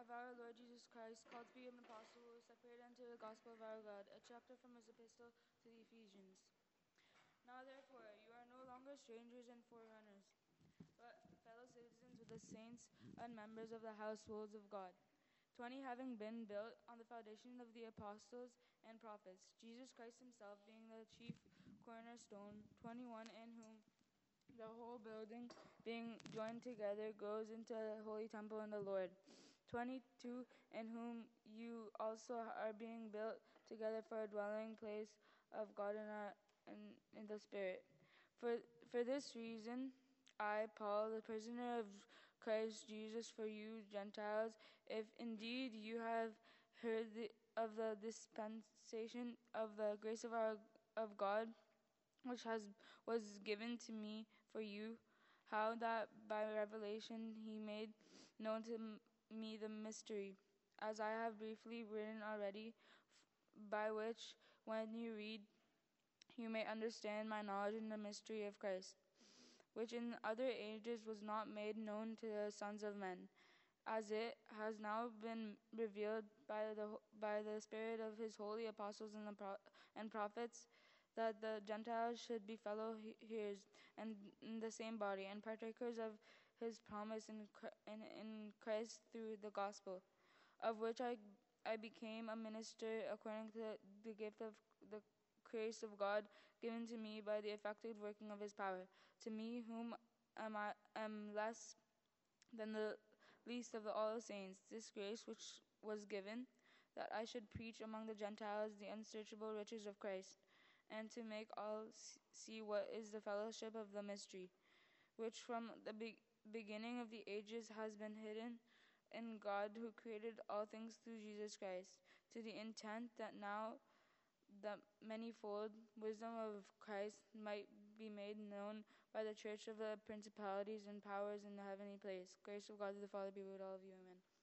of our Lord Jesus Christ, called to be an apostle, who was separated unto the gospel of our God, a chapter from his epistle to the Ephesians. Now therefore, you are no longer strangers and foreigners, but fellow citizens with the saints and members of the households of God. 20 having been built on the foundation of the apostles and prophets, Jesus Christ himself being the chief cornerstone, 21 in whom the whole building being joined together goes into a holy temple in the Lord. 22 in whom you also are being built together for a dwelling place of God in the Spirit. For this reason, I, Paul, the prisoner of Christ Jesus for you Gentiles, if indeed you have heard of the dispensation of the grace of God, which was given to me for you, how that by revelation he made known to me the mystery, as I have briefly written already, by which, when you read, you may understand my knowledge in the mystery of Christ, which in other ages was not made known to the sons of men, as it has now been revealed by the Spirit of his holy apostles and prophets, that the Gentiles should be fellow heirs and in the same body, and partakers of his promise in Christ through the gospel, of which I became a minister according to the gift of the grace of God given to me by the effective working of his power. To me, whom am less than the least of all the saints, this grace which was given, that I should preach among the Gentiles the unsearchable riches of Christ, and to make all see what is the fellowship of the mystery, which from the beginning of the ages has been hidden in God, who created all things through Jesus Christ, to the intent that now the manifold wisdom of Christ might be made known by the church of the principalities and powers in the heavenly place. Grace of God to the Father be with all of you. Amen.